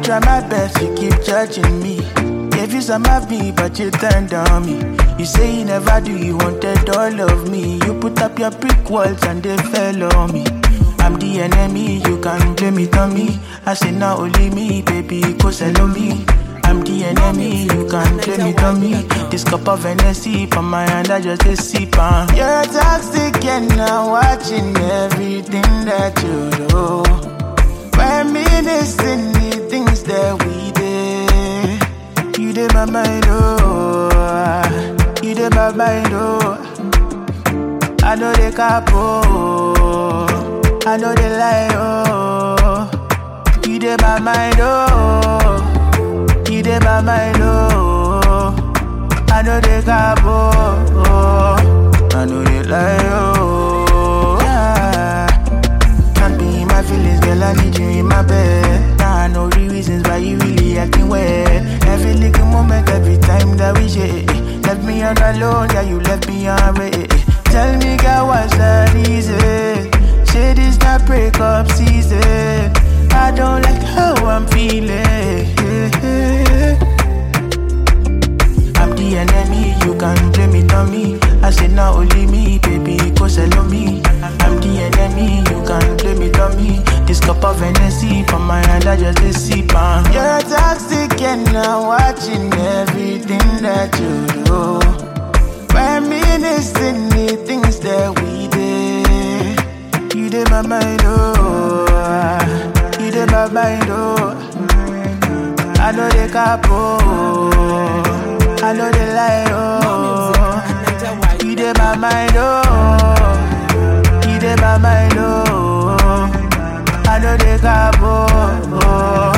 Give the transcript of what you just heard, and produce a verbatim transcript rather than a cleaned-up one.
try my best, you keep judging me. Gave you some of me, but you turned on me. You say you never do, you wanted all of me. You put up your brick walls and they fell on me. I'm the enemy, you can blame it on me. I say not only me, baby, go sell on me. I'm the enemy, you can blame it on me. This cup of Hennessy from my hand, I just a sip on. You're toxic and I'm watching everything that you do. When me listen the things that we did. You did my mind, oh. You did my mind, oh. I know they capo. I know they lie, oh. You did my mind, oh. You did my mind, oh. I know they capo. I know they lie, oh. Yeah. Can't be in my feelings, girl, I need you in my bed. Now I know the reasons why you really acting weird. Every little moment, every time that we share. Left me on alone, yeah, you left me on red. Tell me, girl, what's that easy? Say this not breakup season. I don't like how I'm feeling. I'm the enemy, you can blame it on me. I said not only me, baby, go sell on me. I'm the enemy, you can blame it on me. This cup of Hennessy from my hand, I just a sip on. You're toxic and I'm watching everything that you do. When me listen the things that we did. You did my mind, oh. You did my mind, oh. I know they capo. I know they lie, oh. You did my mind, oh. You did my mind, oh. I know they capo.